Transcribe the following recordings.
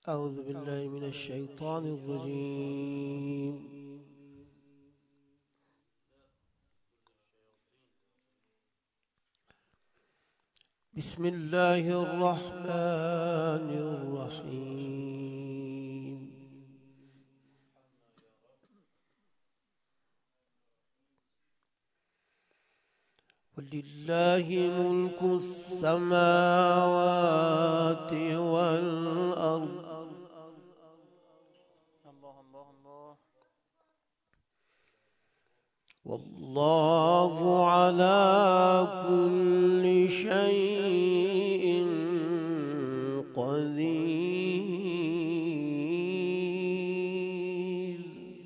أعوذ بالله من الشيطان الرجيم. بسم الله الرحمن الرحيم. ولله ملك السماوات والأرض والله على كل شيء قدير.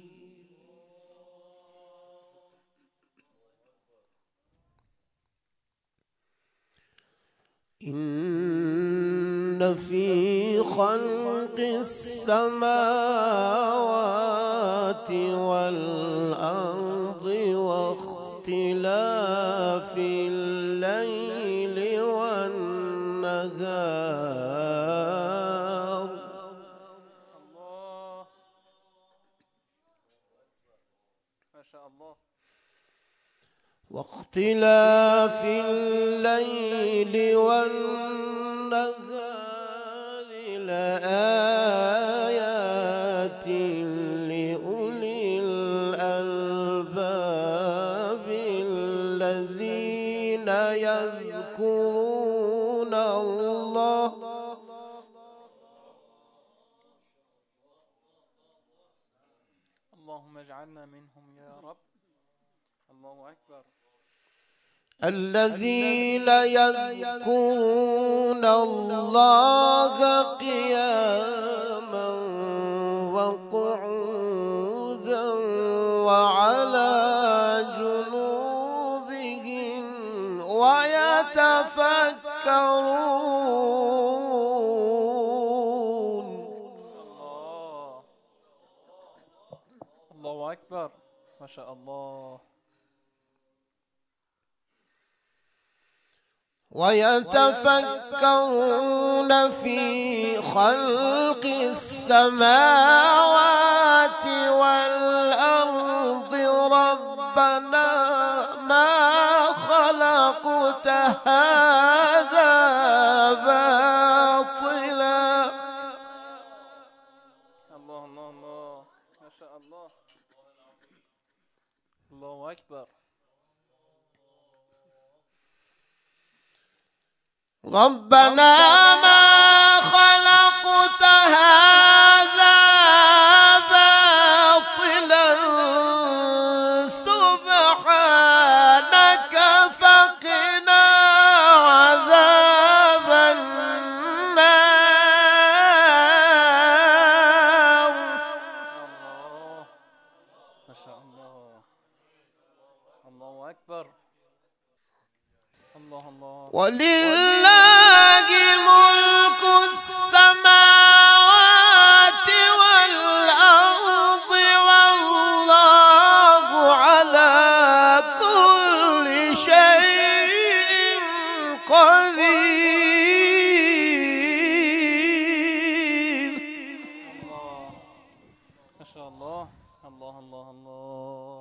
إن في خلق السماوات والأرض واختلاف الليل والنهار ما شاء الله. واختلاف الليل والنهار لآيات لأولي الألباب الذين يذكرون الله اللهم اجعلنا منهم يا رب. الله أكبر. الذين يذكرون الله قياما وقعودا وعلى جنوبهم ويتفكرون. الله أكبر. ما شاء الله. ويتفكرون في خلق السماوات والأرض ربنا ما خلقت هذا باطلا. الله الله الله. ما شاء الله. الله أكبر. ربنا ما خلقت هذا باطلا سبحانك فقنا عذاب النار. الله. ما شاء الله. الله أكبر. الله الله. ولله ملك السماوات والأرض والله على كل شيء قدير. الله. ما شاء الله. الله الله الله.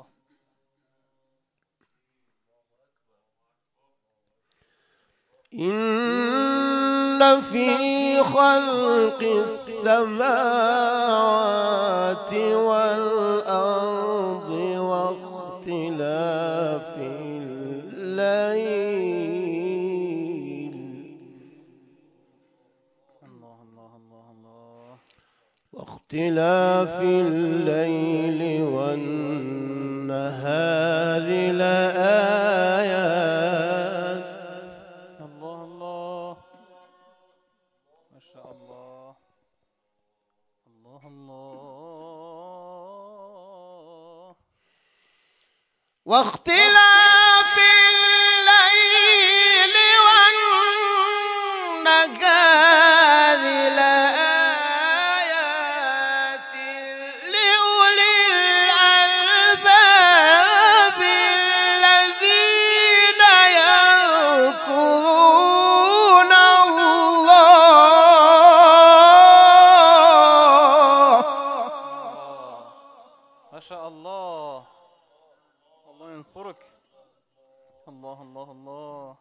إن في خلق السماوات والأرض واختلاف الليل واختلاف الليل والنهار لآيات. الله الله. ما شاء الله. الله الله. واختلاف الليل والنهار لآيات لأولي الألباب الذين يذكرون الله شاء الله. الله ينصرك. الله الله الله.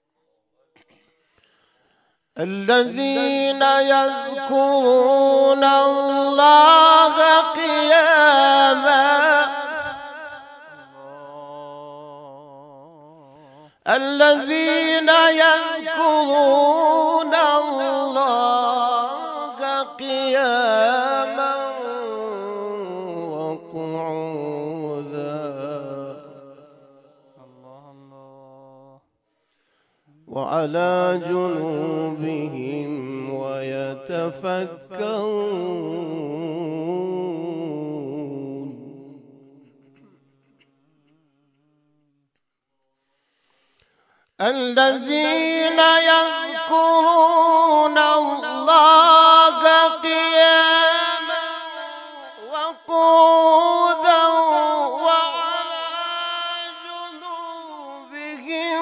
الذين يذكرون الله قياما الذين يذكرون الله قياما وقعودا وعلى جنوبهم ويتفكرون الذين يذكرون الله قياما وقعودا وعلى جنوبهم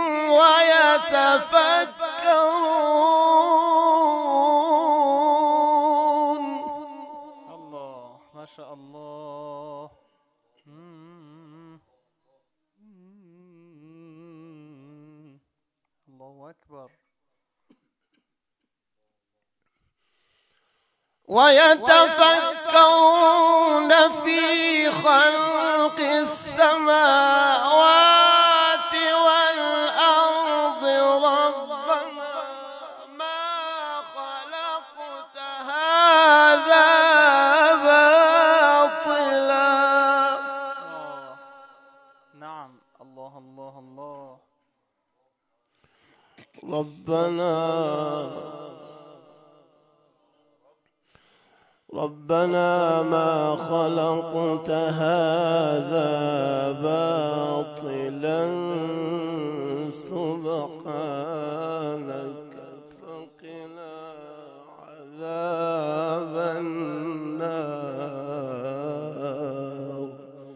ويتفكرون. الله ما شاء الله. الله أكبر. ويتفكرون في خلق السماوات والأرض ربنا ما خلقت هذا باطلا. نعم. الله الله الله. ربنا ما خلقت هذا باطلا سبحانك فقنا عذاب النار.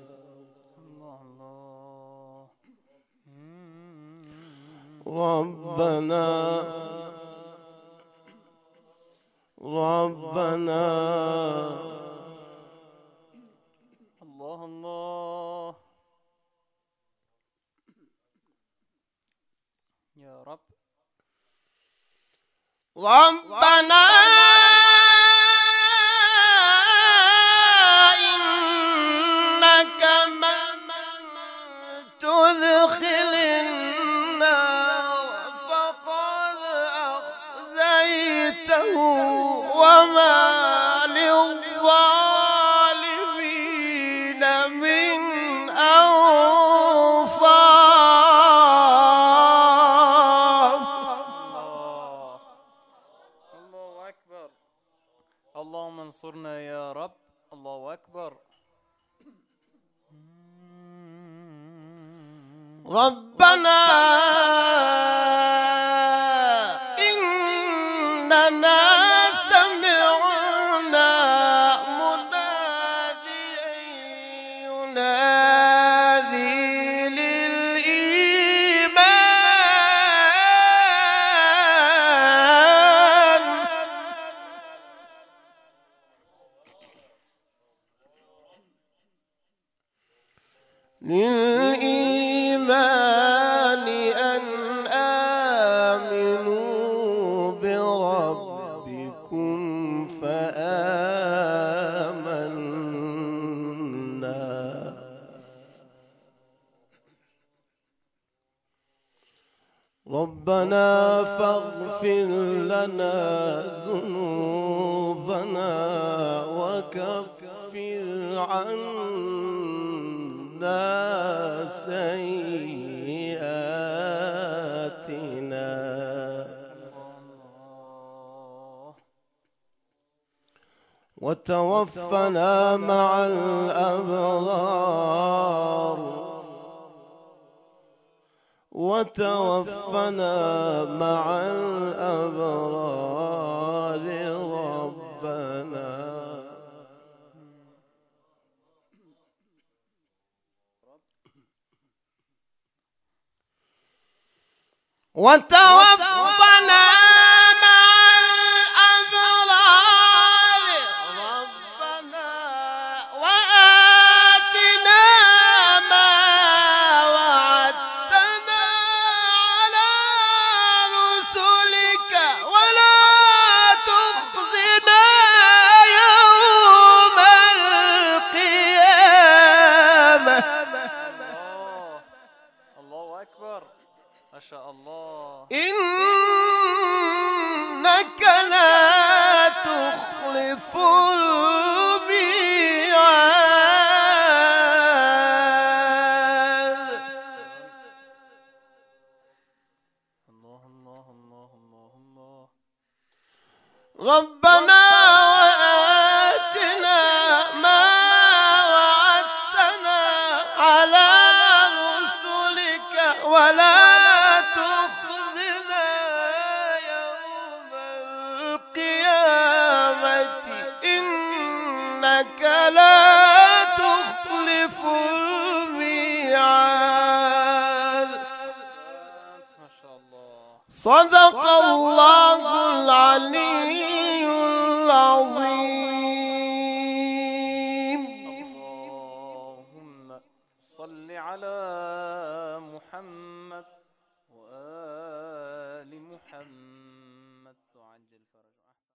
ربنا الله الله. يا رب. ربنا إنك من تدخل النار فقد أخزيته وما للظالمين من أنصار. الله أكبر. اللهم انصرنا يا رب. الله أكبر. ربنا إننا سمعنا مناديا ينادي للإيمان أن آمنوا بربكم فآمنا. ربنا فاغفر لنا ذنوبنا وكفر عنا سيئاتنا وتوفنا مع الأبرار ربنا وتوفنا مع الأبرار ربنا وآتنا ما شاء الله. إنك لا تخلف الميعاد. الله الله الله الله الله. ربنا وآتنا ما وعدتنا على رسلك ولا تخزنا يوم القيامة إنك لا تخلف الميعاد. ما شاء الله. صدق الله العلي العظيم. اللهم صل على محمد وآل محمد تعجل فرجك.